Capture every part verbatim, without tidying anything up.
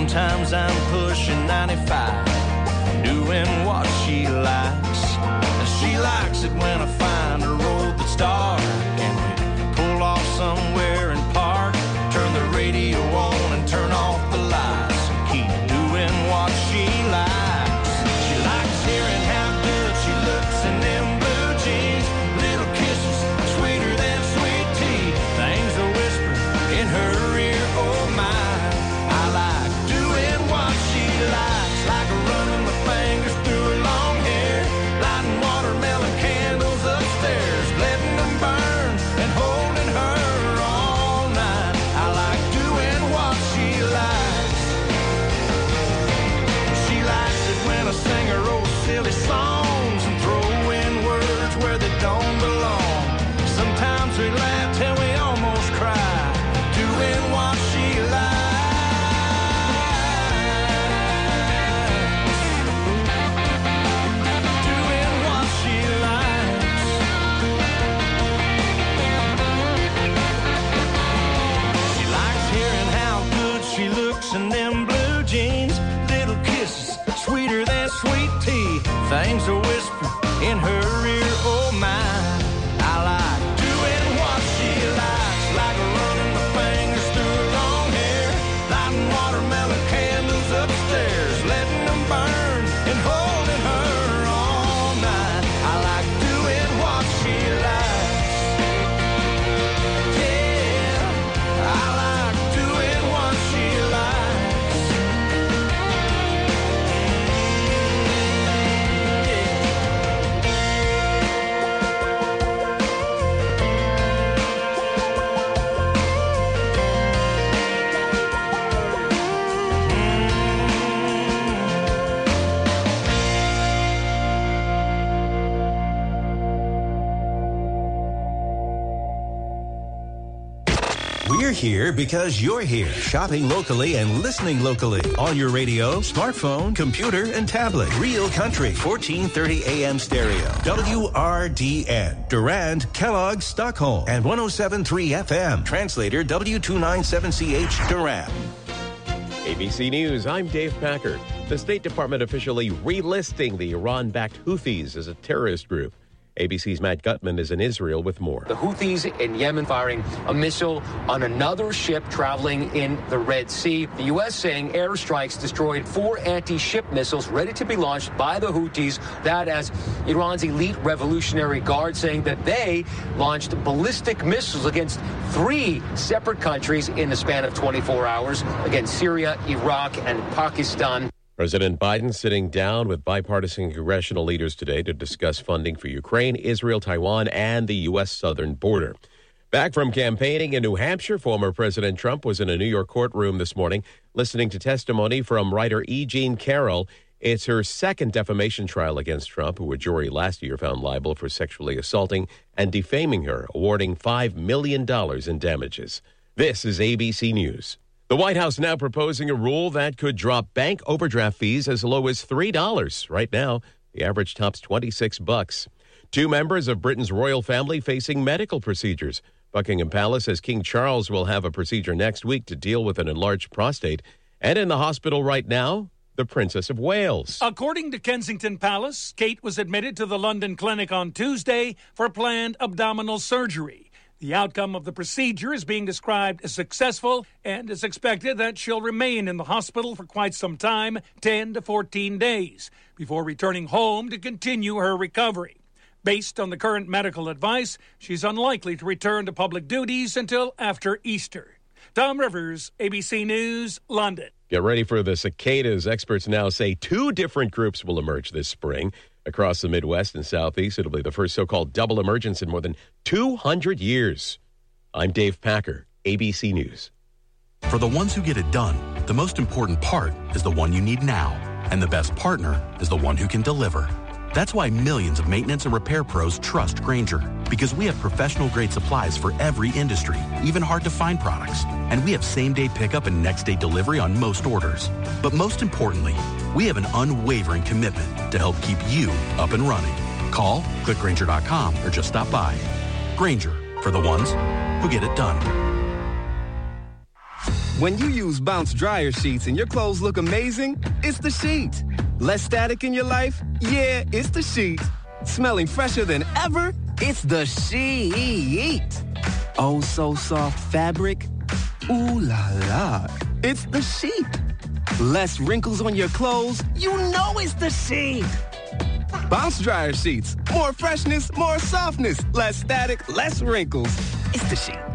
Sometimes I'm pushing ninety-five, doing what she likes. And she likes it when I find a road that's dark and we pull off somewhere and park. Turn the radio on and turn off the lights and keep doing what she likes. She likes hearing how good she looks in them blue jeans. Little kisses sweeter than sweet tea. Things are whispered in her ear, oh my. I like doing what she likes, like running my fingers through her long hair, lighting watermelon candles upstairs, letting them burn and holding her all night. I like doing what she likes. She likes it when I sing her old silly songs and throw in words where they don't belong. Sometimes we laugh till we almost cry, doing what she likes. Doing what she likes. She likes hearing how good she looks in them blue jeans. Little kisses sweeter than sweet tea. Things are whispered in her ear, oh my. I like doing what she likes, like running my fingers through her long hair, lighting watermelon candles upstairs, letting them burn and holding her all night. I like doing what she likes. Yeah, I like doing what she likes. We're here because you're here. Shopping locally and listening locally. On your radio, smartphone, computer, and tablet. Real Country, fourteen thirty A M stereo. W R D N. Durand, Kellogg, Stockholm. And one oh seven point three F M. Translator W two ninety-seven C H, Durand. A B C News, I'm Dave Packer. The State Department officially relisting the Iran-backed Houthis as a terrorist group. A B C's Matt Gutman is in Israel with more. The Houthis in Yemen firing a missile on another ship traveling in the Red Sea. The U S saying airstrikes destroyed four anti-ship missiles ready to be launched by the Houthis. That as Iran's elite Revolutionary Guard saying that they launched ballistic missiles against three separate countries in the span of twenty-four hours against Syria, Iraq, and Pakistan. President Biden sitting down with bipartisan congressional leaders today to discuss funding for Ukraine, Israel, Taiwan, and the U S southern border. Back from campaigning in New Hampshire, former President Trump was in a New York courtroom this morning listening to testimony from writer E. Jean Carroll. It's her second defamation trial against Trump, who a jury last year found liable for sexually assaulting and defaming her, awarding five million dollars in damages. This is A B C News. The White House now proposing a rule that could drop bank overdraft fees as low as three dollars. Right now, the average tops twenty-six bucks. Two members of Britain's royal family facing medical procedures. Buckingham Palace says King Charles will have a procedure next week to deal with an enlarged prostate. And in the hospital right now, the Princess of Wales. According to Kensington Palace, Kate was admitted to the London clinic on Tuesday for planned abdominal surgery. The outcome of the procedure is being described as successful, and it's expected that she'll remain in the hospital for quite some time, ten to fourteen days, before returning home to continue her recovery. Based on the current medical advice, she's unlikely to return to public duties until after Easter. Tom Rivers, A B C News, London. Get ready for the cicadas. Experts now say two different groups will emerge this spring. Across the Midwest and Southeast, it'll be the first so-called double emergence in more than two hundred years. I'm Dave Packer, A B C News. For the ones who get it done, the most important part is the one you need now. And the best partner is the one who can deliver. That's why millions of maintenance and repair pros trust Grainger, because we have professional-grade supplies for every industry, even hard-to-find products. And we have same-day pickup and next-day delivery on most orders. But most importantly, we have an unwavering commitment to help keep you up and running. Call, click Grainger dot com, or just stop by. Grainger, for the ones who get it done. When you use Bounce dryer sheets and your clothes look amazing, it's the sheet. Less static in your life? Yeah, it's the sheet. Smelling fresher than ever? It's the sheet. Oh, so soft fabric? Ooh la la. It's the sheet. Less wrinkles on your clothes? You know it's the sheet. Bounce dryer sheets. More freshness, more softness. Less static, less wrinkles. It's the sheet.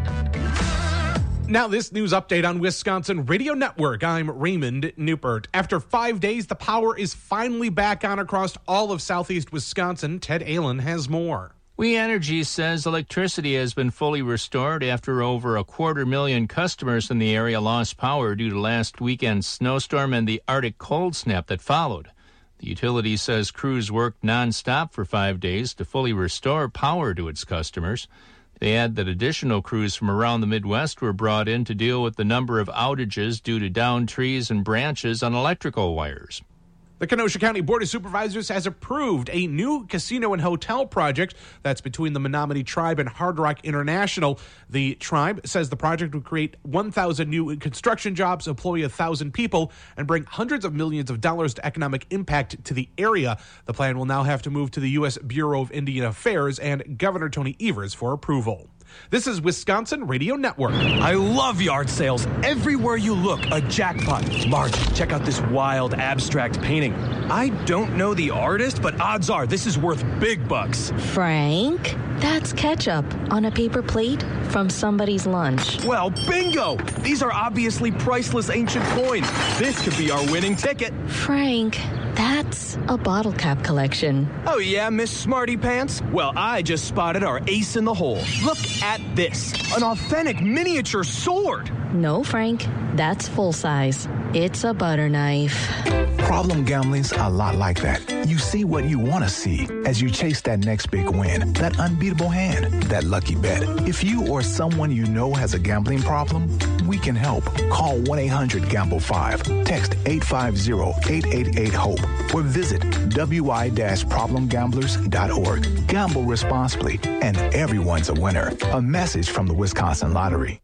Now this news update on Wisconsin Radio Network. I'm Raymond Newpert. After five days, the power is finally back on across all of southeast Wisconsin. Ted Allen has more. We Energy says electricity has been fully restored after over a quarter million customers in the area lost power due to last weekend's snowstorm and the Arctic cold snap that followed. The utility says crews worked nonstop for five days to fully restore power to its customers. They add that additional crews from around the Midwest were brought in to deal with the number of outages due to downed trees and branches on electrical wires. The Kenosha County Board of Supervisors has approved a new casino and hotel project that's between the Menominee Tribe and Hard Rock International. The tribe says the project would create one thousand new construction jobs, employ one thousand people, and bring hundreds of millions of dollars to economic impact to the area. The plan will now have to move to the U S Bureau of Indian Affairs and Governor Tony Evers for approval. This is Wisconsin Radio Network. I love yard sales. Everywhere you look, a jackpot. Marge, check out this wild abstract painting. I don't know the artist, but odds are this is worth big bucks. Frank, that's ketchup on a paper plate from somebody's lunch. Well, bingo! These are obviously priceless ancient coins. This could be our winning ticket. Frank, that's a bottle cap collection. Oh yeah, Miss Smarty Pants? Well, I just spotted our ace in the hole. Look at this. An authentic miniature sword. No, Frank, that's full size. It's a butter knife. Problem gambling's a lot like that. You see what you want to see as you chase that next big win, that unbeatable hand, that lucky bet. If you or someone you know has a gambling problem, we can help. Call one eight hundred gamble five, text eight five zero, eight eight eight, HOPE, or visit w i dash problem gamblers dot org. Gamble responsibly, and everyone's a winner. A message from the Wisconsin Lottery.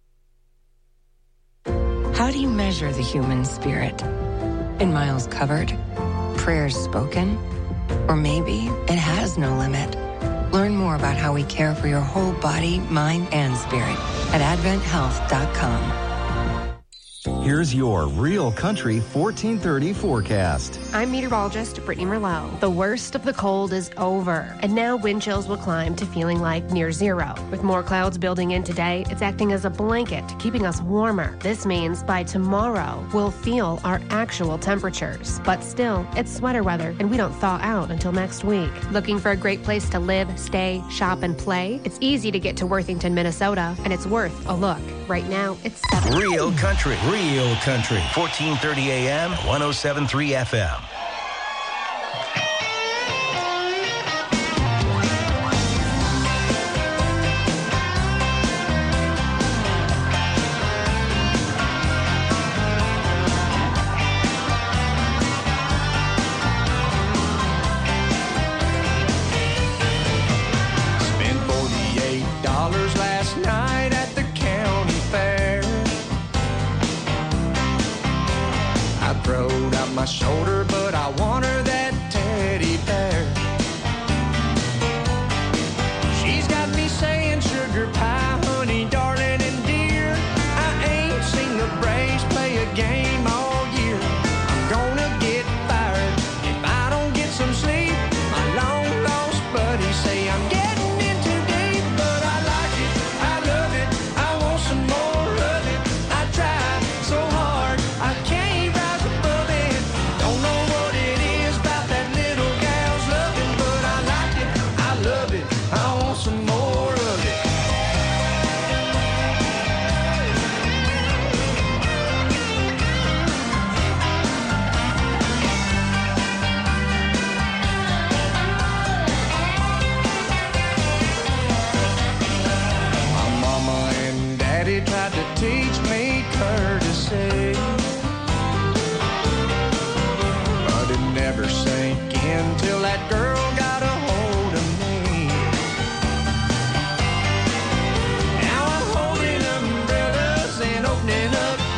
How do you measure the human spirit? In miles covered? Prayers spoken? Or maybe it has no limit. Learn more about how we care for your whole body, mind, and spirit at advent health dot com. Here's your Real Country fourteen thirty forecast. I'm meteorologist Brittany Merlot. The worst of the cold is over, and now wind chills will climb to feeling like near zero. With more clouds building in today, it's acting as a blanket, keeping us warmer. This means by tomorrow, we'll feel our actual temperatures. But still, it's sweater weather, and we don't thaw out until next week. Looking for a great place to live, stay, shop, and play? It's easy to get to Worthington, Minnesota, and it's worth a look. Right now, it's seven. Real Country. Real Country. fourteen thirty A M, one oh seven point three F M. Spent forty-eight dollars last night at the county fair. I throwed out my shoulder, but I want her that teddy bear. She's got me saying sugar pie, honey, darling, and dear. I ain't seen the Braves play a game all year. I'm gonna get fired if I don't get some sleep. My long lost buddies say I'm getting in too deep, but I like it, I love it, I want some more of it. I tried so hard, I can't rise above it. Don't know what it is about that little gal's loving, but I like it, I love it, I want some more of it. My mama and daddy tried to teach me courtesy, but it never sank in till that girl got a hold of me. Now I'm holding umbrellas and opening up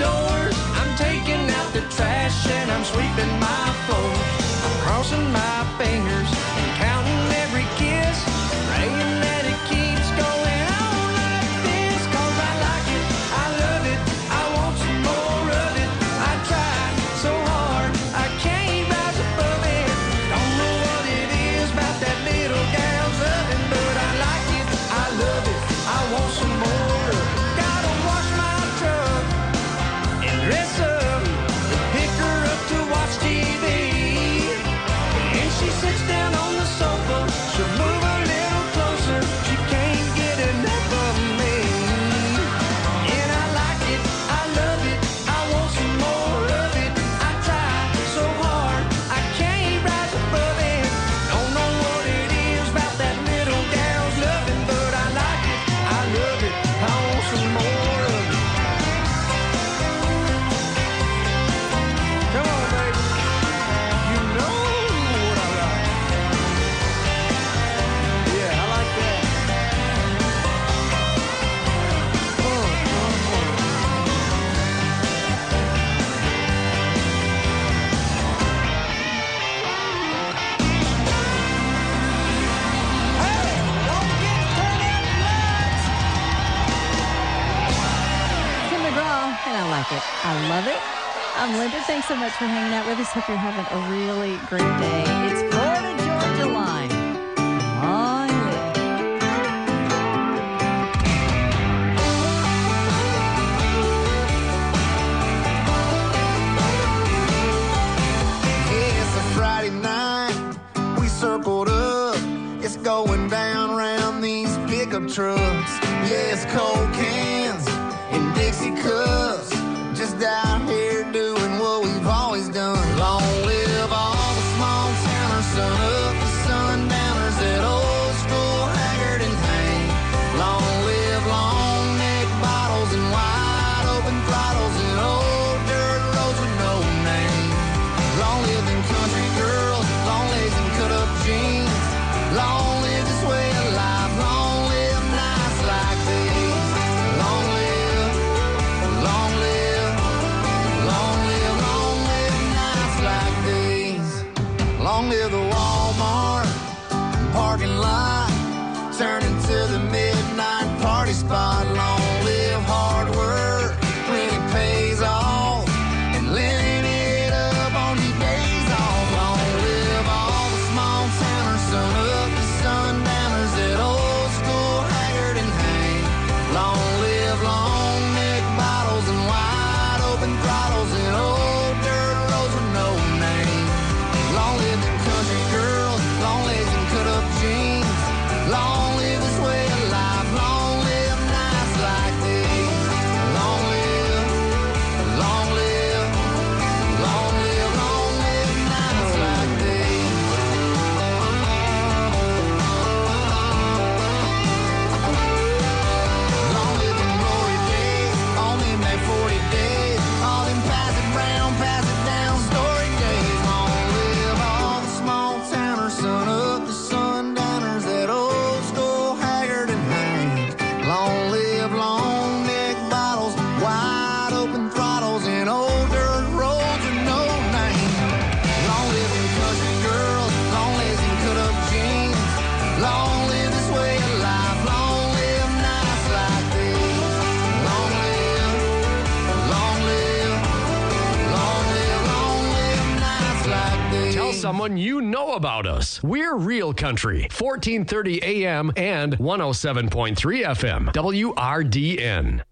it. I love it. I'm Linda. Thanks so much for hanging out with us. Hope you're having a really great day. It's Florida Georgia Line. Long live. Yeah, it's a Friday night. We circled up. It's going down round these pickup trucks. Yeah, it's cold cans and Dixie cups. Just out here doing what we've always done. Long live all the small towners, sun up to sundowners, that old school haggard and hang. Long live long neck bottles and wide open throttles and old dirt roads with no name. Long live them country girls, long legs and cut up jeans. Long live this way of life, long live nights like these. Long live, long live, long live, long live nights like these. Long live the Walmart parking lot, turning to the midnight party spot. Long live hard work when it pays off, and living it up on these days off. Long live all the small towners, sun up to sundowners, that old school haggard and hang. Long live long neck bottles and wide open throttles and old dirt roads with no name. Long live them country girls, long legs and cut up jeans. Long live this way of life, long live nights like these. Long live, long live, long live, long live nights like these. Long live them glory days, on them that forty days, all them pass it round, pass it down story days. Long live all the small towners, sun up to sundowners, that old school haggard and hangs. Long live long neck bottles, wide open throttles, and old dirt roads with no name. Long live them country girls, long legs and cut up jeans. Long live this way of life, long live nights like these. Long live, long live, long live, long live nights like these. Tell someone you know about us. We're Real Country, fourteen thirty A M and one oh seven point three F M, W R D N.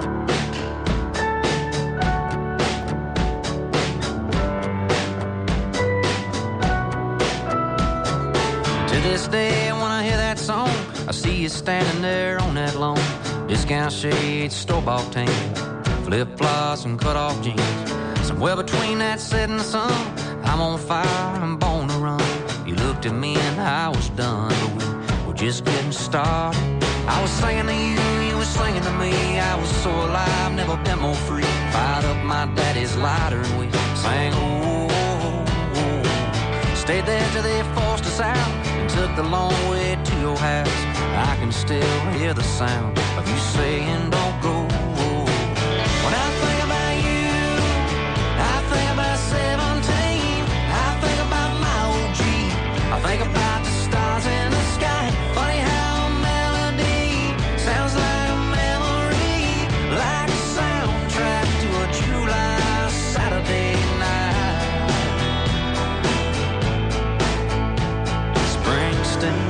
To this day, when I hear that song, I see you standing there on that lawn. Discount shades, store-bought tan, flip-flops and cut-off jeans. Somewhere between that setting sun, I'm on fire, I'm born to run. You looked at me and I was done, but we were just getting started. I was singing to you, you were singing to me. I was so alive, never been more free. Fired up my daddy's lighter and we sang, oh, oh, oh. Stayed there till they forced us out and took the long way to your house. I can still hear the sound of you saying, don't go. When I think about you, I think about seventeen. I think about my O G. I think about the stars in the sky. Funny how a melody sounds like a memory, like a soundtrack to a July Saturday night. Springsteen.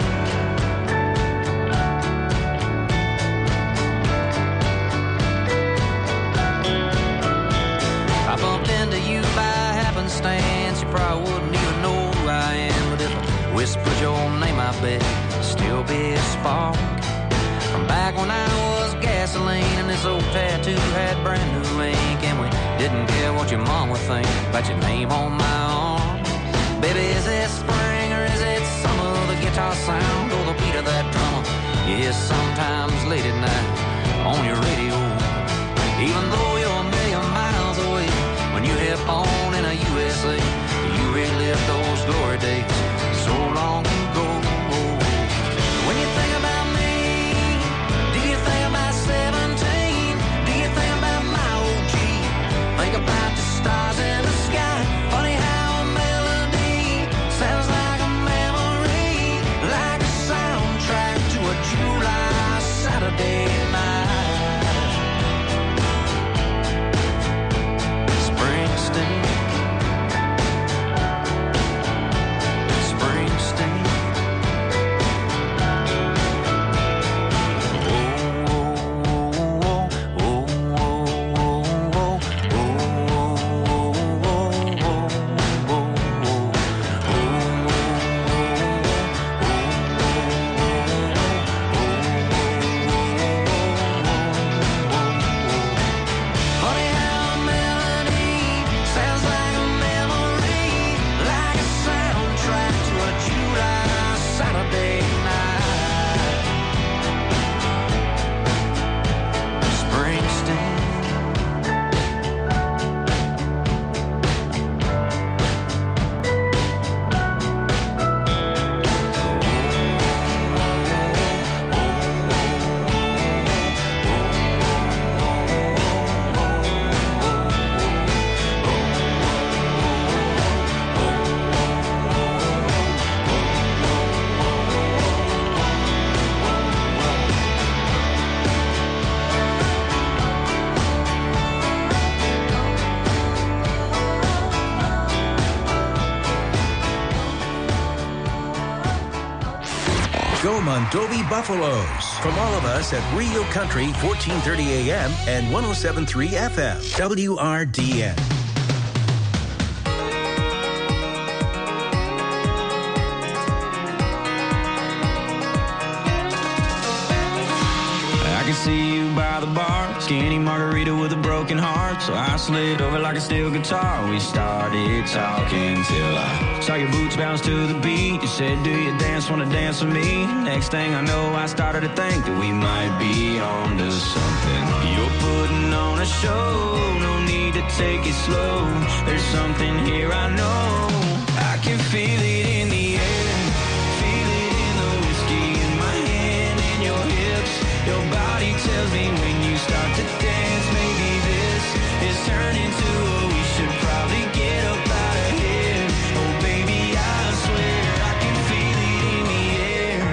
I bumped into you by happenstance. You probably wouldn't even know who I am, but if I whispered your name, I bet it'd still be a spark from back when I was gasoline and this old tattoo had brand new ink, and we didn't care what your mom would think about your name on my arm. Baby, is it spring or is it summer? The guitar sound or the beat of that drummer? Yes, sometimes late at night on your radio, even though you're a million miles away. When you hit on in a U S A, you relive those glory days so long ago. When you think about me, do you think about seventeen? Do you think about my O G? Think about the stars in the sky. Funny how a melody sounds like a memory, like a soundtrack to a July Saturday night. Mondovi Buffaloes. From all of us at Real Country, fourteen thirty A M and one oh seven point three F M, W R D N. I can see you by the bar, skinny margarita with a broken heart. So I slid over like a steel guitar. We started talking till I saw your boots bounce to the beat. You said, do you dance, wanna dance with me? Next thing I know, I started to think that we might be on to something. You're putting on a show, no need to take it slow. There's something here I know, I can feel it in the air. Feel it in the whiskey in my hand and your hips. Your body tells me when you start to dance, maybe this is turning to a we should probably get up out of here. Oh baby, I swear I can feel it in the air.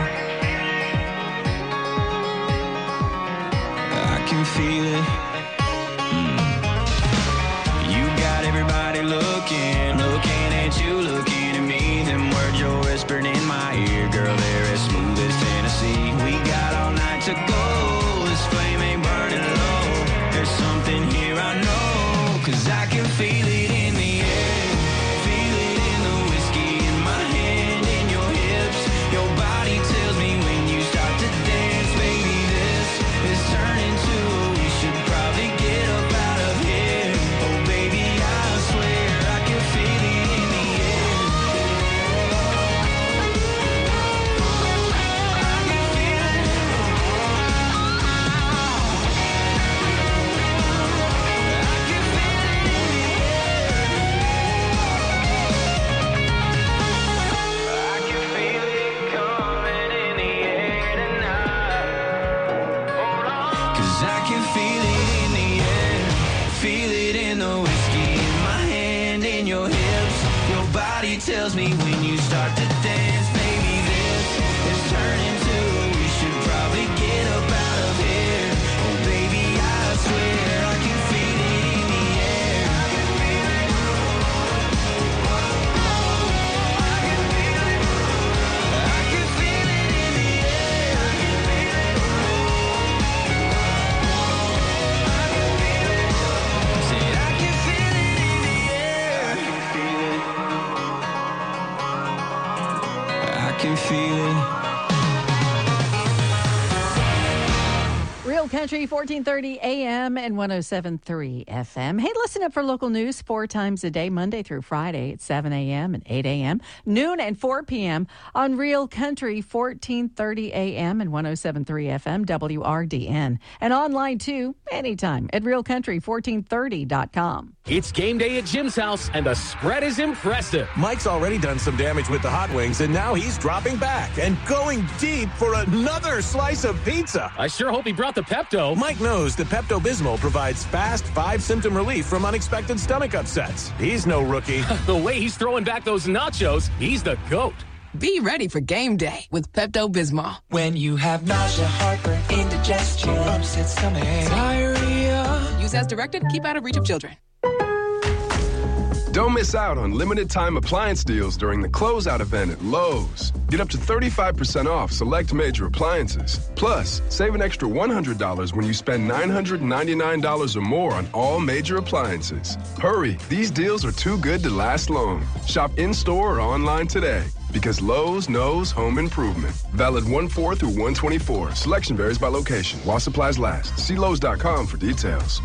I can feel it. Mm. You got everybody looking, looking at you, looking at me. Them words you're whispering in my ear, girl, they're as smooth as Tennessee. We got all night to go. Flame ain't burning low. There's something here I know, cause I can feel it in the air. Feel it in the whiskey in my hand and your hips. Your body tells me when you start to dance, baby, this is turning to a we should probably get up out of here. Oh baby, I swear I can feel it in the air. I can feel it. Tells me when you start to dance, maybe this is turning to we should probably get up out of here. Oh baby, I swear I can feel it in the air. I can feel it. I can feel it. I can feel it in the air. I can feel it. I can feel it. Said I can feel it in the air. I can feel it. I can feel it. Real Country, fourteen thirty A M and one oh seven point three F M. Hey, listen up for local news four times a day, Monday through Friday at seven A M and eight A M, noon and four P M on Real Country, fourteen thirty A M and one oh seven point three F M, W R D N. And online too, anytime at real country fourteen thirty dot com. It's game day at Jim's house, and the spread is impressive. Mike's already done some damage with the hot wings, and now he's dropping back and going deep for another slice of pizza. I sure hope he brought the Pepto. Mike knows that Pepto-Bismol provides fast, five-symptom relief from unexpected stomach upsets. He's no rookie. The way he's throwing back those nachos, he's the GOAT. Be ready for game day with Pepto-Bismol. When you have nausea, heartburn, indigestion, upset stomach, diarrhea. Use as directed. Keep out of reach of children. Don't miss out on limited-time appliance deals during the closeout event at Lowe's. Get up to thirty-five percent off select major appliances. Plus, save an extra one hundred dollars when you spend nine hundred ninety-nine dollars or more on all major appliances. Hurry, these deals are too good to last long. Shop in-store or online today. Because Lowe's knows home improvement. Valid one four through one twenty-four. Selection varies by location. While supplies last. See Lowe's dot com for details.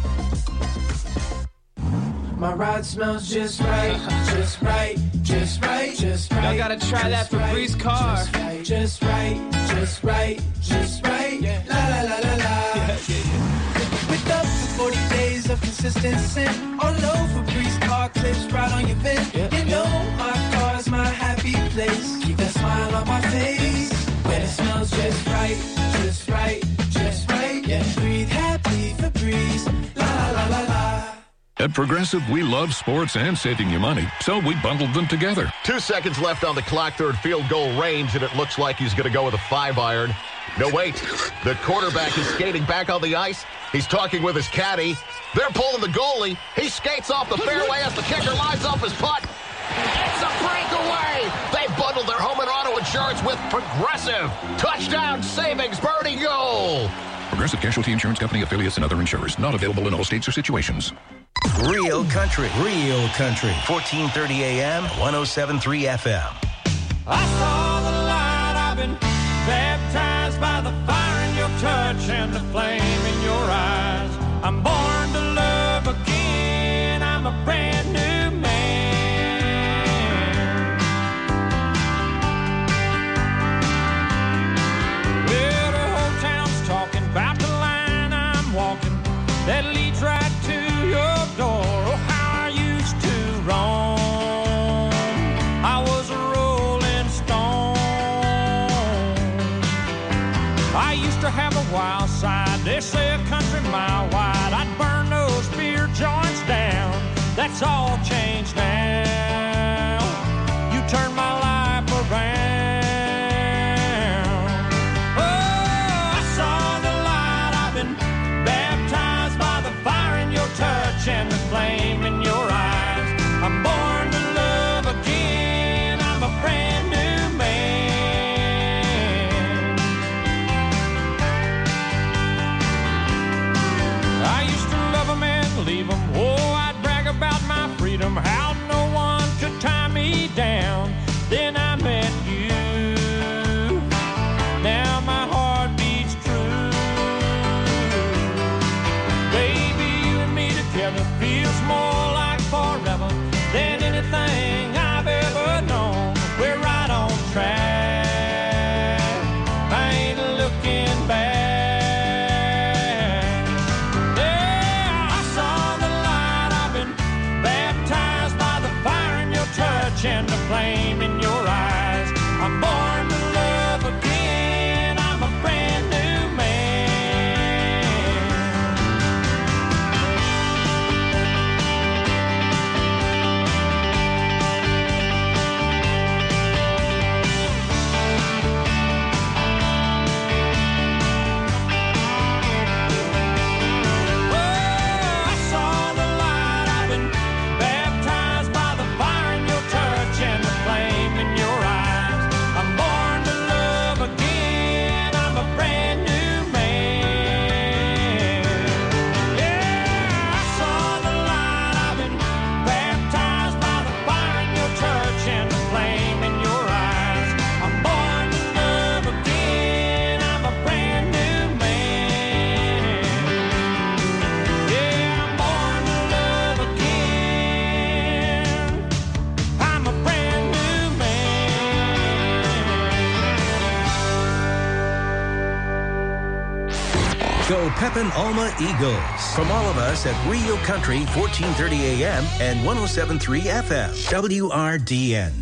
My ride smells just right, just right, just right, just right. Y'all gotta try that Febreze car. Just right, just right, just right, just right. Yeah. La la la la la. Yeah, yeah, yeah. With up for forty days of consistent scent. All over Febreze car clips right on your vent. Yeah, you know my car's my happy place. Keep that smile on my face. When it smells just right, just right, just right. Yeah, breathe happy Febreze. La la la la la. At Progressive, we love sports and saving you money, so we bundled them together. Two seconds left on the clock, third field goal range, and it looks like he's going to go with a five iron. No, wait. The quarterback is skating back on the ice. He's talking with his caddy. They're pulling the goalie. He skates off the fairway as the kicker lines up his putt. It's a breakaway. They bundled their home and auto insurance with Progressive. Touchdown savings, birdie goal. Progressive Casualty Insurance Company, affiliates, and other insurers. Not available in all states or situations. Real country, real country. fourteen thirty A M, one oh seven point three F M. I saw the light. I've been baptized by the fire in your touch and the flame in your eyes. I'm born to love again. I'm a brand new man. Well, the whole town's talking about the line I'm walking that leads right to your door. Oh, how I used to roam. I was a rolling stone. I used to have a wild side. They say a country mile wide. I'd burn those beer joints down. That's all changed now. You turned my life around. Oh, I saw the light. I've been baptized by the fire in your touch and the flame in your eyes. I'm born to love again. I'm a brand new man. I used to love them and leave them. Oh, I'd brag about my freedom, how no one could tie me down. Then I met you. Now my heart beats true. Baby, you and me together feels more like forever than anything I've ever known. We're right on track. I ain't looking back. Yeah, I saw the light. I've been baptized by the fire in your touch and the flame in your eyes. I'm born to love again. I'm a brand new man. Oh, I saw the light. I've been baptized by the fire in your touch and the flame in your eyes. I'm born to love again. I'm a brand new man. Yeah, I saw the light. I've been baptized by the fire in your touch and the flame in your eyes. I'm born to love again. I'm a brand new man. Yeah, I'm born to love again. I'm a brand new man. Go Pepin Alma Eagles. From all of us at Real Country, fourteen thirty A M and one oh seven point three F M. W R D N.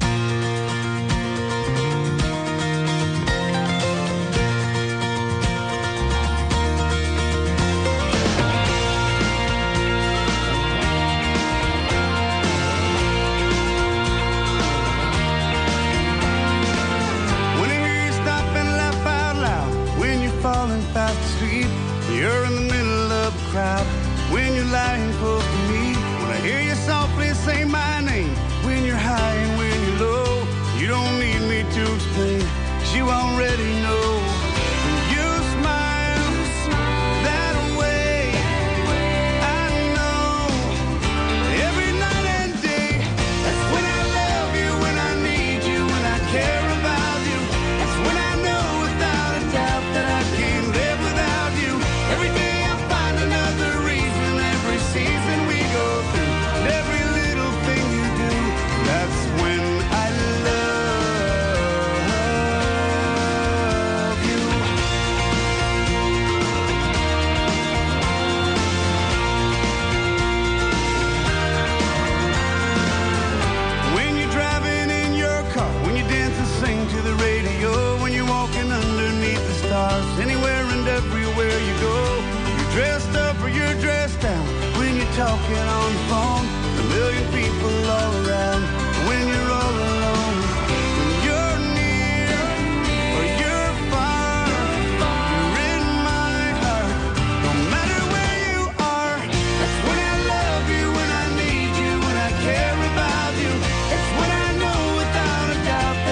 When I hear you stop and laugh out loud, when you're falling fast asleep, you're in the middle of a crowd, when you're lying close to me, when I hear you softly say my name, when you're high and when you're low, you don't need me to explain, 'cause you already know. When you smile that way, I know every night and day, that's when I love you, when I need you, when I care about you. That's when I know without a doubt that I can't live without you. Every day I find another reason, every season we go through, and every little thing you do, that's when I love you. When you're driving in your car, when you dance and sing to the radio, when you're walking underneath the stars, anywhere and everywhere you go, you're dressed up or you're dressed down, when you're talking on the phone, a million people all around, when you're all alone, when you're near or you're far, you're in my heart, no matter where you are. That's when I love you, when I need you, when I care about you. It's when I know without a doubt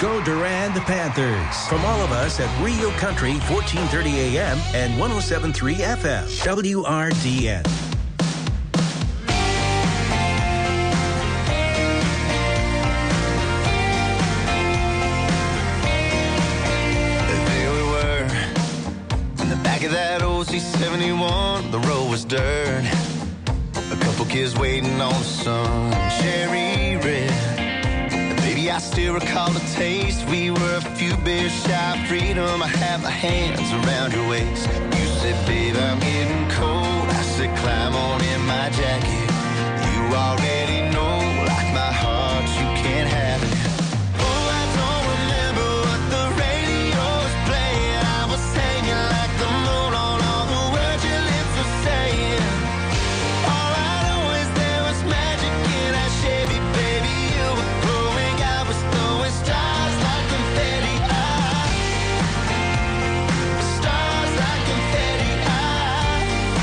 Go Durand Panthers. From all of us at Real Country, fourteen thirty A M and one oh seven point three F M, W R D N. There we were, in the back of that old C seventy-one, the road was dirt. A couple kids waiting on some cherry red. Baby, I still recall the taste. We were a few beers shy of freedom. I had my hands around your waist. You said, babe, I'm getting cold. I said, climb on in my jacket. You already know, like my heart, you can't have it. Oh, I don't remember what the radio was playing. I was hanging like the moon on all the words your lips were saying. All I know is there was magic in that Chevy, baby. You were glowing, I was throwing stars like confetti. Ah, stars like confetti. Ah,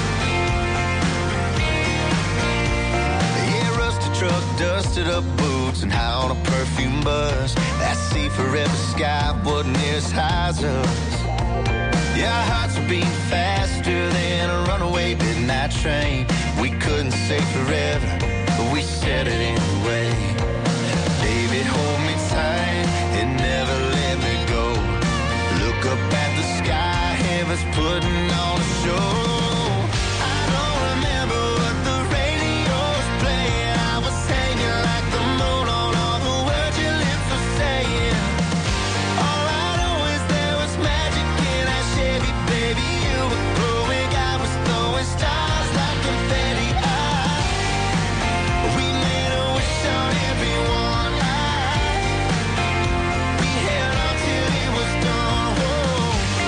yeah, rusted truck, dusted up boots, and high on a perfume bus. That sea forever sky wasn't near as high as us. Yeah, our hearts were beating faster than a runaway midnight train. We couldn't say forever, but we said it anyway. Baby, hold me tight and never let me go. Look up at the sky, heaven's putting on a show. I don't remember what the radio was playing. I was hanging like the moon on all the words your lips were saying. All I know is there was magic in that Chevy, baby. You were glowing, I was throwing stars like confetti. Ah, we made a wish on everyone. Ah, we held on till it was done. Whoa.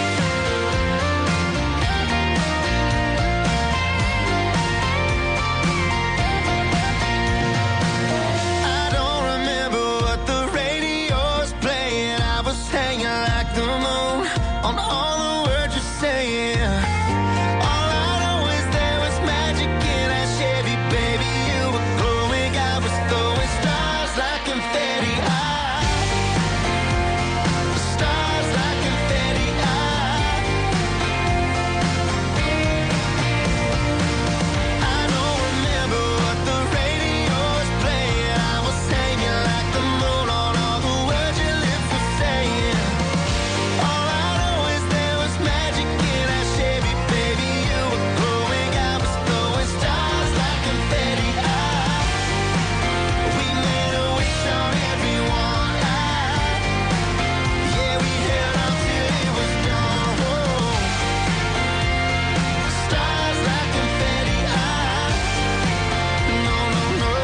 I don't remember what the radio was playing. I was hanging like the moon on all the words you're saying. All I know is there was magic in that Chevy, baby. You were glowing, I was throwing stars like confetti. Ah, stars like confetti. Ah, I don't remember what the radio was playing. I was hanging like the moon on all the words your lips were saying. All I know is there was magic in that Chevy, baby. You were glowing, I was throwing stars like confetti. Ah, we made a wish on everyone. Ah, yeah, we held on till it was done. Whoa. Stars like confetti. Ah, no, no, no.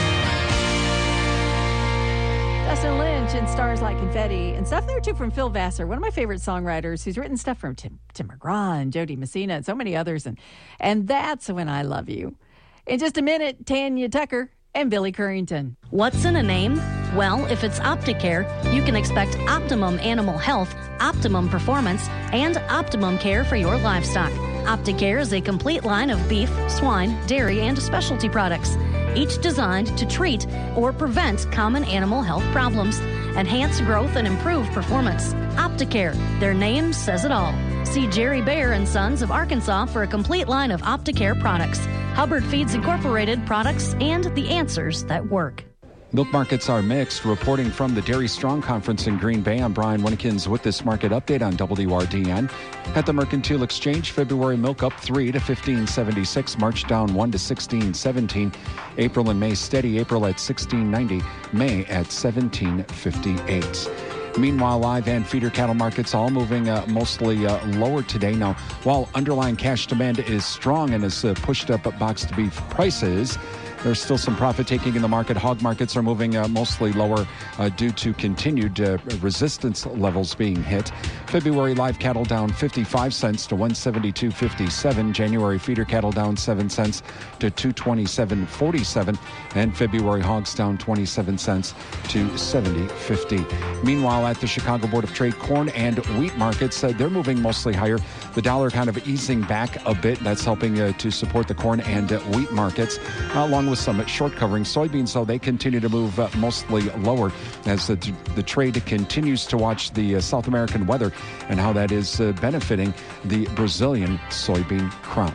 Dustin Lynch and Stars Like Confetti and stuff there too from Phil Vassar, one of my favorite songwriters who's written stuff from Tim, Tim McGraw and Jody Messina and so many others. And, and that's When I Love You. In just a minute, Tanya Tucker and Billy Currington. What's in a name? Well, if it's Opticare, you can expect optimum animal health, optimum performance, and optimum care for your livestock. Opticare is a complete line of beef, swine, dairy, and specialty products, each designed to treat or prevent common animal health problems, enhance growth, and improve performance. Opticare, their name says it all. See Jerry Bayer and Sons of Arkansas for a complete line of Opticare products, Hubbard Feeds Incorporated products, and the answers that work. Milk markets are mixed. Reporting from the Dairy Strong Conference in Green Bay, I'm Brian Winnekins with this market update on W R D N. At the Mercantile Exchange, February milk up three to fifteen seventy-six, March down one to sixteen seventeen, April and May steady, April at sixteen ninety, May at seventeen fifty-eight. Meanwhile, live and feeder cattle markets all moving uh, mostly uh, lower today. Now, while underlying cash demand is strong and has uh, pushed up boxed beef prices, there's still some profit taking in the market. Hog markets are moving uh, mostly lower uh, due to continued uh, resistance levels being hit. February live cattle down fifty-five cents to one seventy-two fifty-seven. January feeder cattle down seven cents to two twenty-seven forty-seven. And February hogs down twenty-seven cents to seventy fifty. Meanwhile, at the Chicago Board of Trade, corn and wheat markets, uh, they're moving mostly higher. The dollar kind of easing back a bit. That's helping uh, to support the corn and uh, wheat markets, uh, along with Summit short covering soybeans, though, they continue to move uh, mostly lower as the, the trade continues to watch the uh, South American weather and how that is uh, benefiting the Brazilian soybean crop.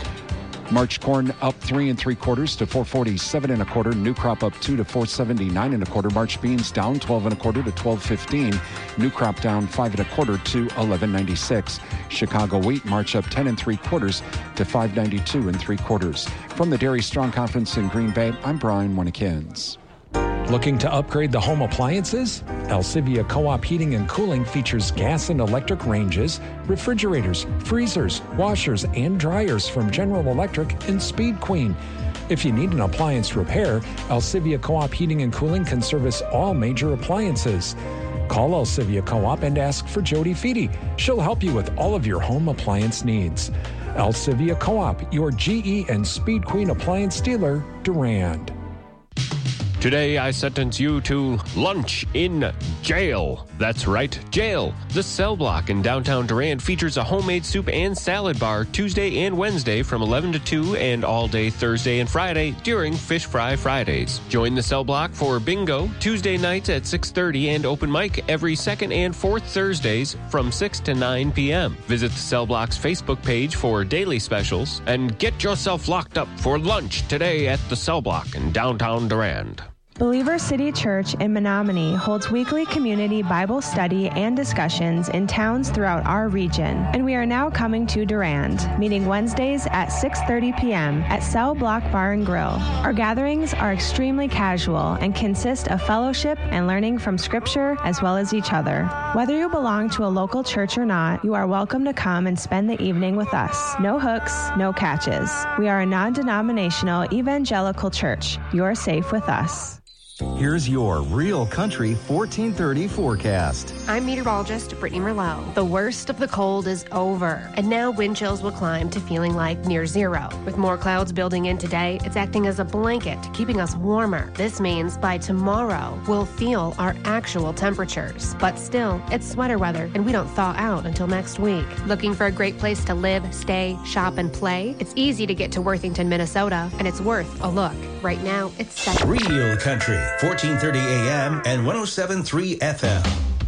March corn up three and three quarters to four forty-seven and a quarter. New crop up two to four seventy-nine and a quarter. March beans down twelve and a quarter to twelve fifteen. New crop down five and a quarter to eleven ninety-six. Chicago wheat March up ten and three quarters to five ninety-two and three quarters. From the Dairy Strong Conference in Green Bay, I'm Brian Winnikins. Looking to upgrade the home appliances? Alcivia Co-op Heating and Cooling features gas and electric ranges, refrigerators, freezers, washers, and dryers from General Electric and Speed Queen. If you need an appliance repair, Alcivia Co-op Heating and Cooling can service all major appliances. Call Alcivia Co-op and ask for Jody Feedy. She'll help you with all of your home appliance needs. Alcivia Co-op, your G E and Speed Queen appliance dealer, Durand. Today, I sentence you to lunch in jail. That's right, jail. The Cell Block in downtown Durand features a homemade soup and salad bar Tuesday and Wednesday from eleven to two and all day Thursday and Friday during Fish Fry Fridays. Join the Cell Block for bingo Tuesday nights at six thirty and open mic every second and fourth Thursdays from six to nine p.m. Visit the Cell Block's Facebook page for daily specials and get yourself locked up for lunch today at the Cell Block in downtown Durand. Believer City Church in Menominee holds weekly community Bible study and discussions in towns throughout our region, and we are now coming to Durand, meeting Wednesdays at six thirty p.m. at Cell Block Bar and Grill. Our gatherings are extremely casual and consist of fellowship and learning from Scripture as well as each other. Whether you belong to a local church or not, you are welcome to come and spend the evening with us. No hooks, no catches. We are a non-denominational evangelical church. You're safe with us. Here's your Real Country fourteen thirty forecast. I'm meteorologist Brittany Merlot. The worst of the cold is over, and now wind chills will climb to feeling like near zero. With more clouds building in today, it's acting as a blanket, keeping us warmer. This means by tomorrow, we'll feel our actual temperatures. But still, it's sweater weather, and we don't thaw out until next week. Looking for a great place to live, stay, shop, and play? It's easy to get to Worthington, Minnesota, and it's worth a look. Right now, it's seven. Real Country, fourteen thirty a.m. and one oh seven point three F M.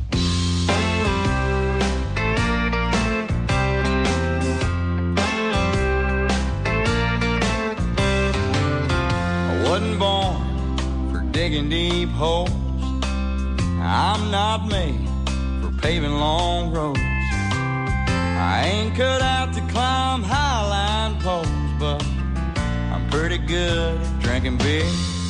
I wasn't born for digging deep holes. I'm not made for paving long roads. I ain't cut out to climb highline poles, but I'm pretty good at drinking beer.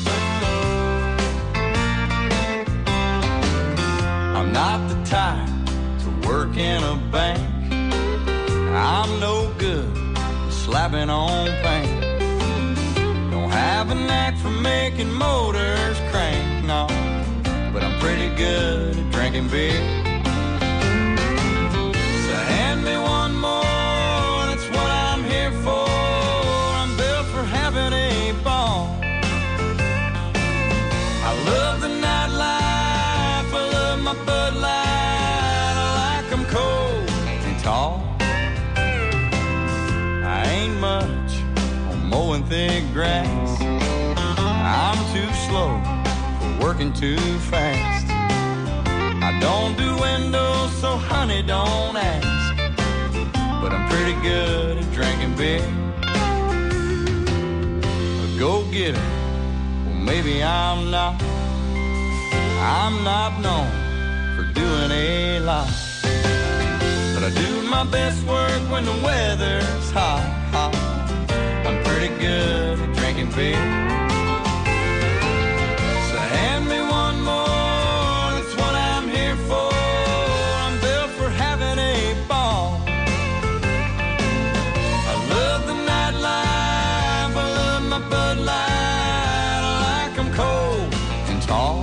I'm not the type to work in a bank. I'm no good at slapping on paint. Don't have a knack for making motors crank, no, but I'm pretty good at drinking beer. So hand me one more, that's what I'm here for. I'm built for having a ball. I love the nightlife, I love my Bud Light, I like 'em cold and tall. I ain't much on mowing thick grass. I'm too slow for working too fast. I don't do windows, so honey, don't ask. But I'm pretty good at drinking beer. A go-getter, well maybe I'm not. I'm not known for doing a lot, but I do my best work when the weather's hot, hot. I'm pretty good at drinking beer. So hand me one more, that's what I'm here for. I'm built for having a ball. I love the nightlife, I love my Bud Light, I like 'em cold and tall.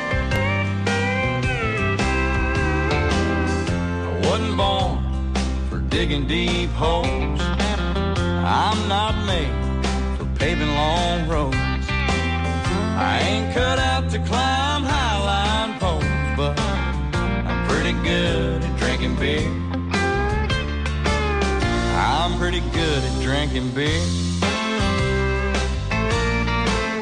Wasn't born for digging deep holes. I'm not made for paving long roads. I ain't cut out to climb highline poles, but I'm pretty good at drinking beer. I'm pretty good at drinking beer.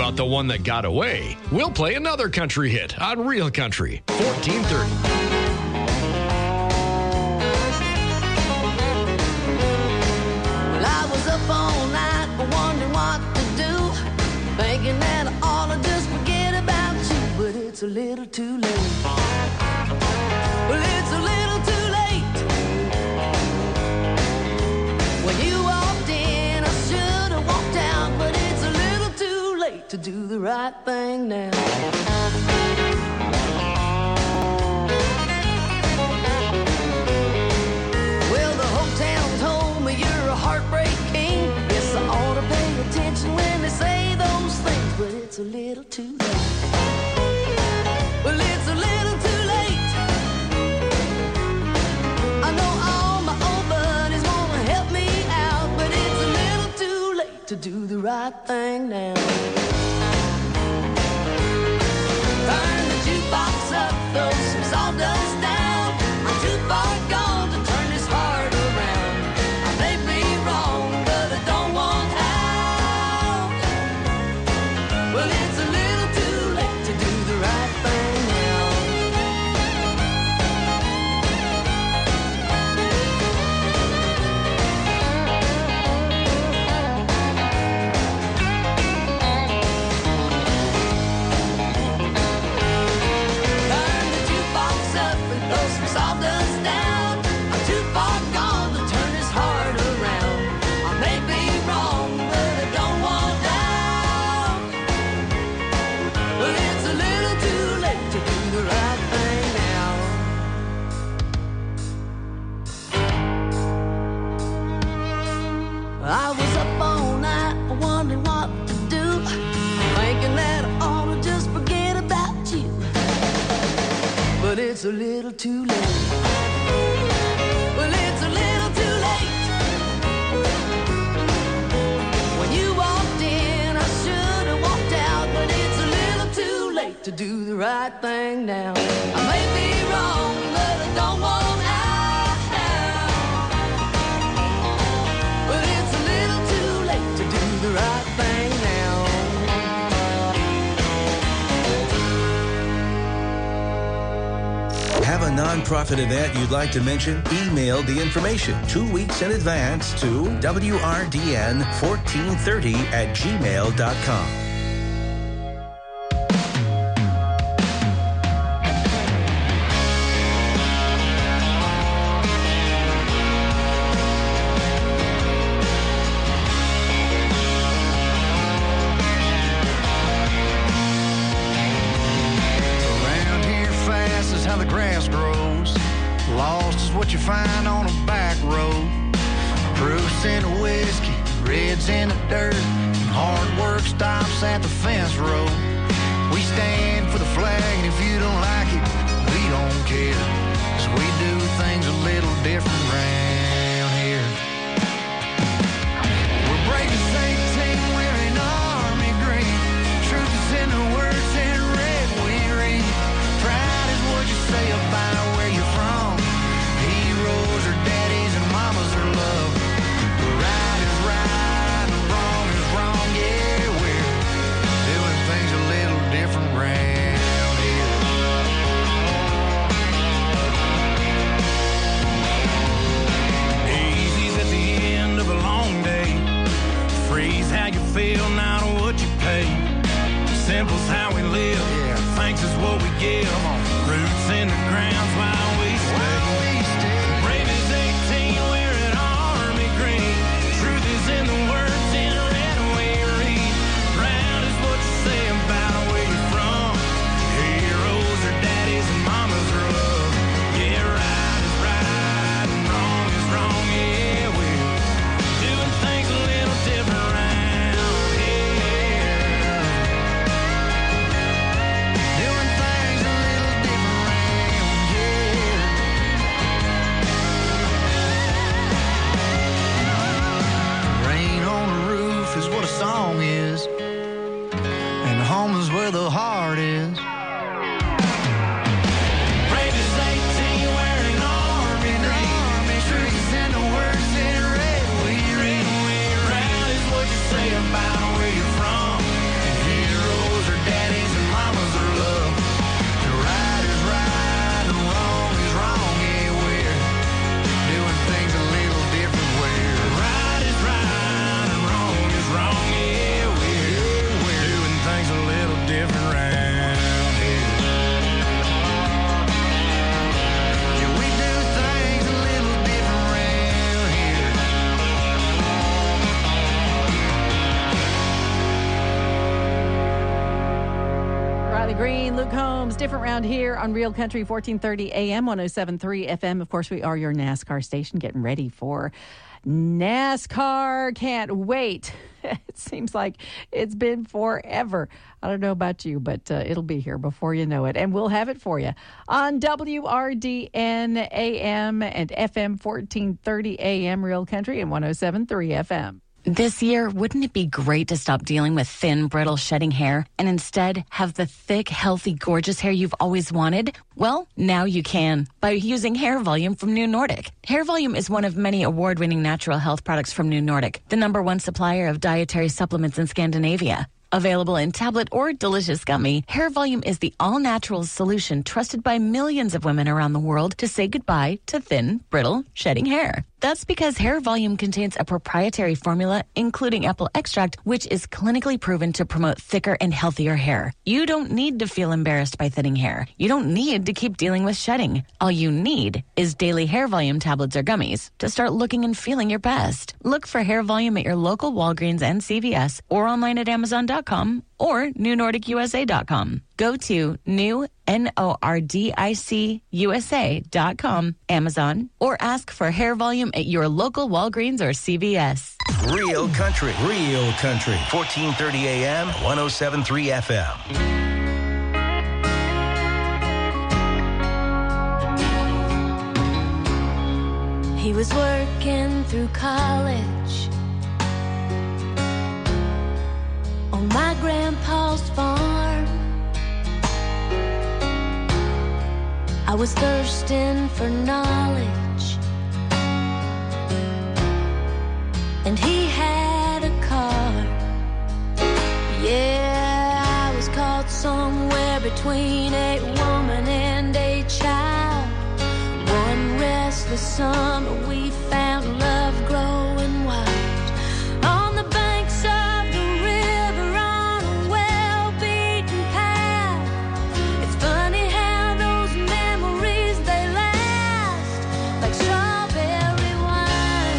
about the one that got away? We'll play another country hit on Real Country fourteen thirty. Well, I was up all night wondering what to do, thinking that I ought to just forget about you, but it's a little too late. Well, it's a little too late. When you walked in, I should have walked out, but it's a little too late to do the right thing now. Well, the whole town told me you're a heartbreak king. Guess I ought to pay attention when they say those things, but it's a little too late. Well, it's a little too late. I know all my old buddies want to help me out, but it's a little too late to do the right thing now. Turn the jukebox up, throw some sawdust down. I'm too far gone to turn this heart around. I may be wrong, but I don't want out. Well, it's a little too late to do the right thing now. Turn the jukebox up and throw some sawdust down. I'm too far gone to turn this heart around. I may be wrong, but I don't want out. Well, it's a little too late to do the right thing now. I was up all night wondering what to do, thinking that I ought to just forget about you, but it's a little too late. Well, it's a little too late. When you walked in, I should have walked out, but it's a little too late to do the right thing now. I may be wrong, but I don't want out. But it's a little too late to do the right thing now. Have a nonprofit event you'd like to mention? Email the information two weeks in advance to W R D N fourteen thirty at gmail dot com. Around here fast is how the grass grows. Lost is what you find on a back road. Proofs in the whiskey, reds in the dirt, and hard work stops at the fence road. We stand for the flag, and if you don't like it, we don't care. 'Cause we do things a little different round here. We're breaking eighteen, wearing army green. Truth is in the words in red we read. Pride is what you say about where you're from. Heroes are daddies and mamas are love. But right is right and wrong is wrong. Yeah, we're doing things a little different round here. Easy's at the end of a long day. Freeze how you feel, not what you pay. Simple's how we live. Yeah. Thanks is what we give. Roots in the ground's while we stay. Brave is eighteen, wearing army green. Truth is in the words in red we read. Proud is what you say about where you're from. Heroes are daddies and mamas are love. Yeah, right is right and wrong is wrong. Yeah, we're doing things a little different round here. Doing things a little Luke Combs. Different round here on Real Country, fourteen thirty A M, one oh seven point three F M. Of course, we are your NASCAR station, getting ready for NASCAR. Can't wait. It seems like it's been forever. I don't know about you, but uh, it'll be here before you know it. And we'll have it for you on W R D N A M and F M fourteen thirty A M Real Country and one oh seven point three F M. This year, wouldn't it be great to stop dealing with thin, brittle, shedding hair and instead have the thick, healthy, gorgeous hair you've always wanted? Well, now you can by using Hair Volume from New Nordic. Hair Volume is one of many award-winning natural health products from New Nordic, the number one supplier of dietary supplements in Scandinavia. Available in tablet or delicious gummy, Hair Volume is the all-natural solution trusted by millions of women around the world to say goodbye to thin, brittle, shedding hair. That's because Hair Volume contains a proprietary formula, including apple extract, which is clinically proven to promote thicker and healthier hair. You don't need to feel embarrassed by thinning hair. You don't need to keep dealing with shedding. All you need is daily Hair Volume tablets or gummies to start looking and feeling your best. Look for Hair Volume at your local Walgreens and C V S or online at Amazon dot com or New Nordic U S A dot com. Go to new, N O R D I C U S A dot com, Amazon, or ask for Hair Volume at your local Walgreens or C V S. Real Country, Real Country, fourteen thirty A M, one oh seven point three F M. He was working through college on my grandpa's farm. I was thirsting for knowledge, and he had a car. Yeah, I was caught somewhere between a woman and a child. One restless summer we found love growing wild on the banks of the river on a well-beaten path. It's funny how those memories, they last like strawberry wine.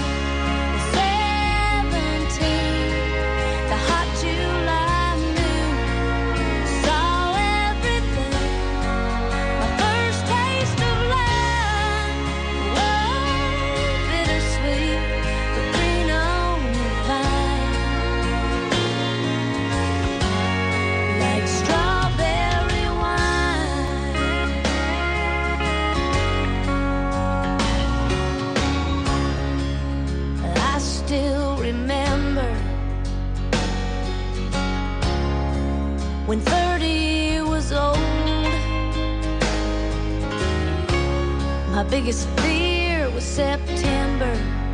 Seventeen, the hot July noon, saw everything. My first taste of love, whoa, bittersweet, but green on the vine, like strawberry wine. I still remember when thirty was old. My biggest fear was September,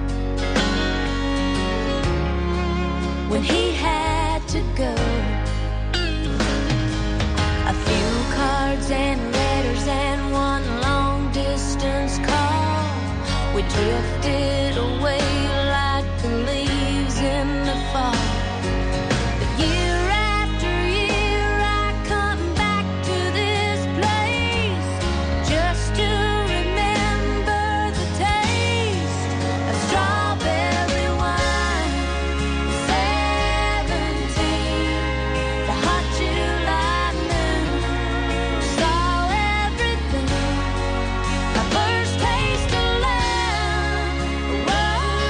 when he had to go. A few cards and letters and one long distance call. We drifted away like the leaves in the fall. But year after year I come back to this place just to remember the taste of strawberry wine. Seventeen, the hot July noon, saw everything. My first taste of love, whoa,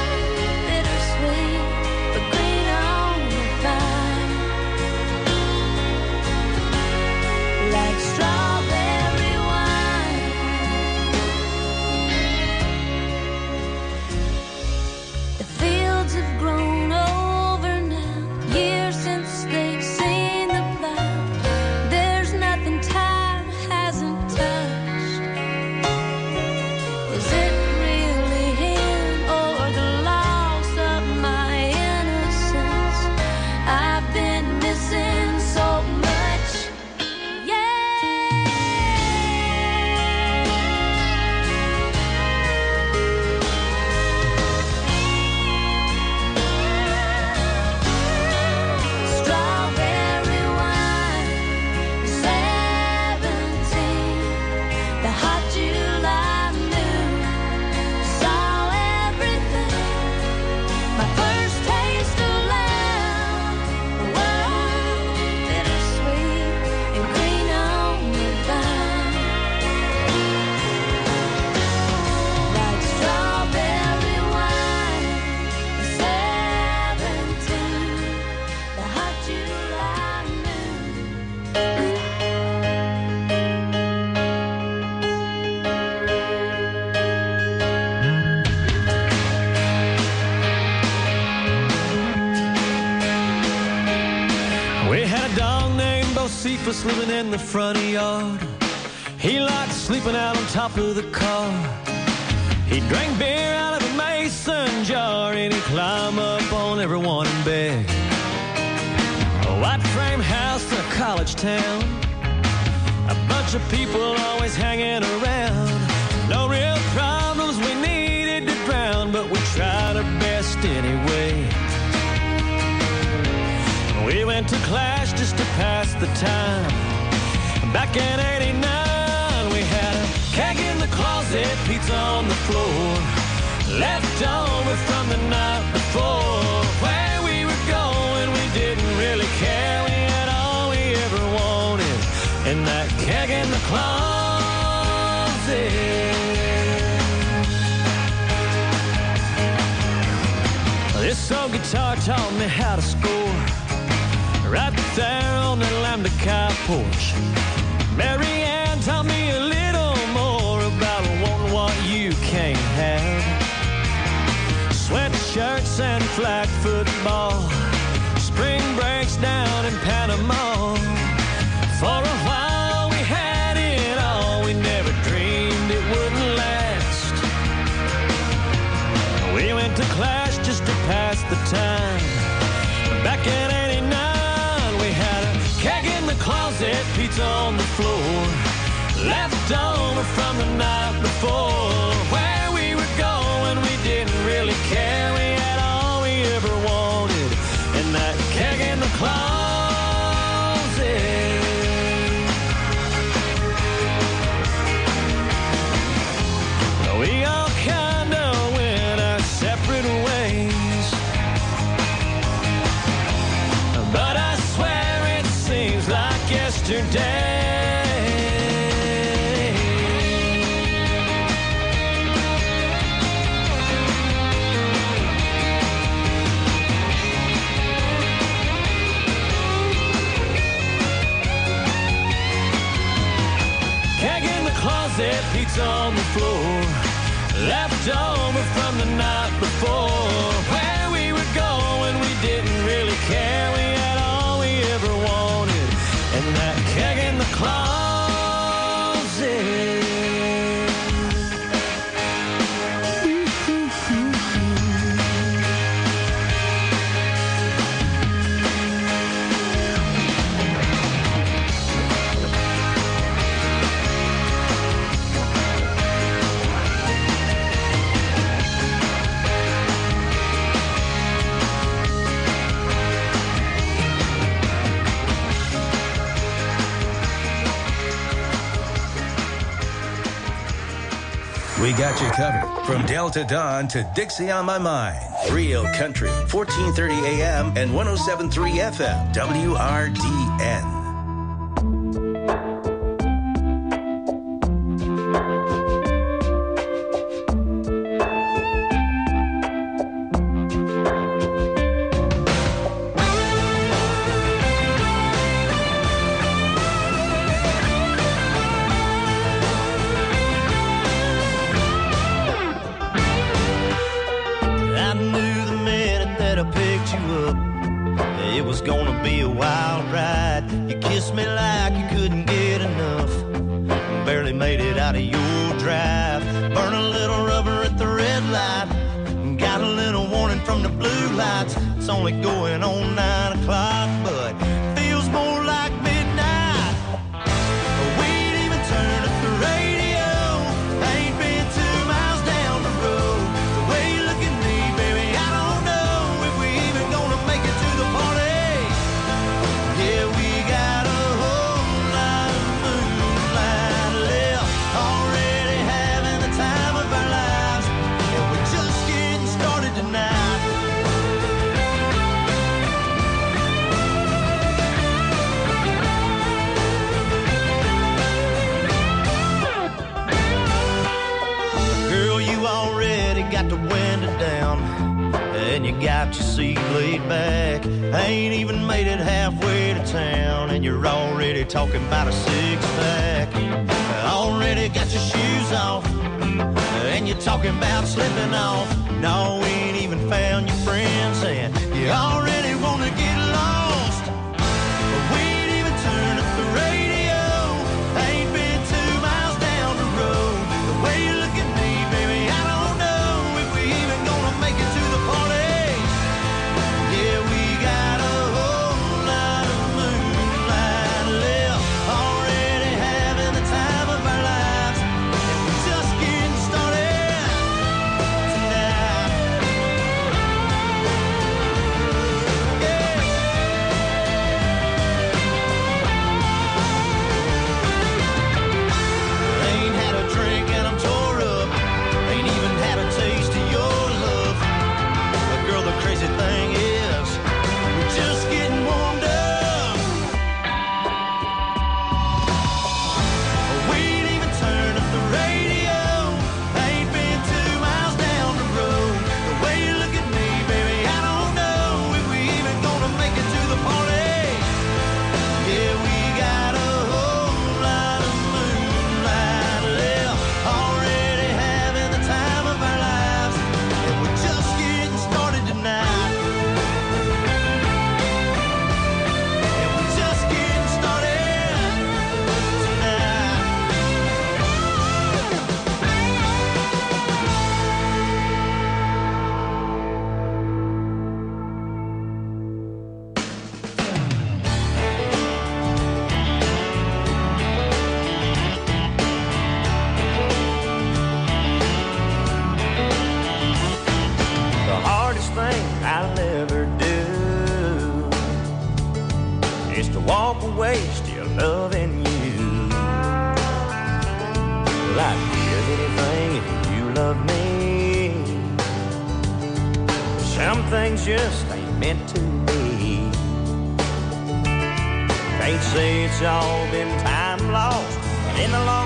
was living in the front yard. He liked sleeping out on top of the car. He drank beer out of a mason jar, and he'd climb up on everyone in bed. A white frame house in a college town. A bunch of people always hanging around. No real problems we needed to drown, but we tried our best anyway. We went to Clash just to pass the time. Back in eighty-nine, we had a keg in the closet, pizza on the floor, left over from the night before. Where we were going, we didn't really care. We had all we ever wanted in that keg in the closet. This old guitar taught me how to score, right there on that Lambda Cow porch. Mary Ann taught me a little more about wanting what you can't have. Sweatshirts and flag football, spring breaks down in Panama. For a while we had it all, we never dreamed it wouldn't last. We went to Clash just to pass the time. Back in eighty-nine, we had a keg in the closet, pizza on the floor, left over from the night before. Where we were going, we didn't really care. We had all we ever wanted in that keg in the closet. We all kind of went our separate ways, but I swear it seems like yesterday. Keg in the closet, pizza on the floor, left over from the night before. Where we were going, we didn't really care. We had all we ever wanted in that keg in the closet. We got you covered from Delta Dawn to Dixie on My Mind. Real Country, fourteen thirty A M and one oh seven point three F M, W R D N. Only going on nine o'clock, but feels more like midnight. We ain't even turned up the radio. Ain't been two miles down the road. The way you look at me, baby, I don't know if we even gonna make it to the party. Yeah, we got a whole lot of moonlight left, already having the time of our lives, and we're just getting started tonight. Got the window down and you got your seat laid back. Ain't even made it halfway to town and you're already talking about a six-pack. Already got your shoes off and you're talking about slipping off. No, we ain't even found your friends and you already wanna get lost. We ain't even turned up the walk away still loving you. Well, I'd give anything if you love me. Some things just ain't meant to be. Can't say it's all been time lost, but in the long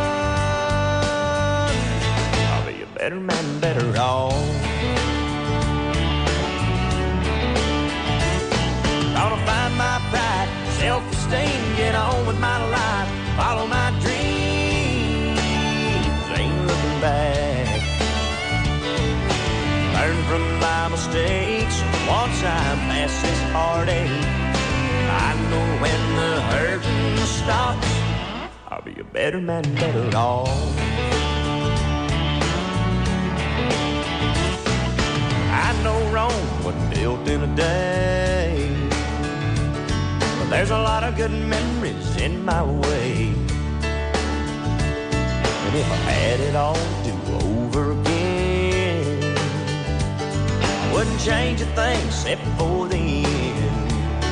run, I'll be a better man, better off. Gonna find my pride, self-esteem, get on with my life, follow my dreams, ain't looking back. Learn from my mistakes once I'm past this heartache. I know when the hurting stops, I'll be a better man, better off. I know Rome wasn't built in a day, but there's a lot of good memories in my way. And if I had it all to do over again, I wouldn't change a thing except for the end.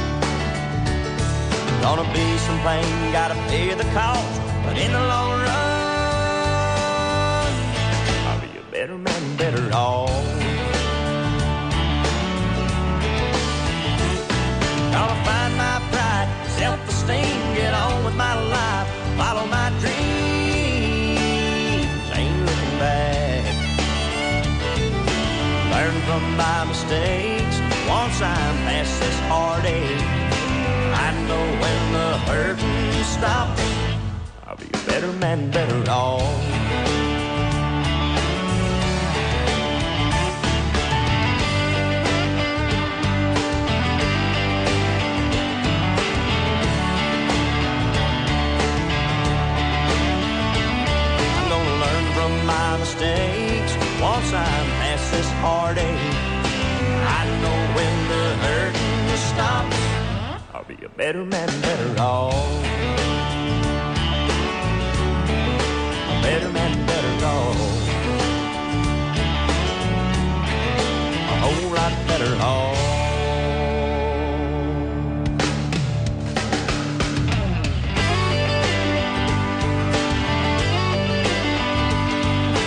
Gonna be some pain, gotta pay the cost, but in the long run, I'll be a better man, better off. Gonna find my pride, self-esteem, get on with my life, follow my dreams, ain't looking back. Learn from my mistakes once I'm past this heartache. I know when the hurting stops, I'll be a better man, better off. I'm gonna learn from my mistakes once I'm past this heartache. I know when the hurting stops, I'll be a better man, better off.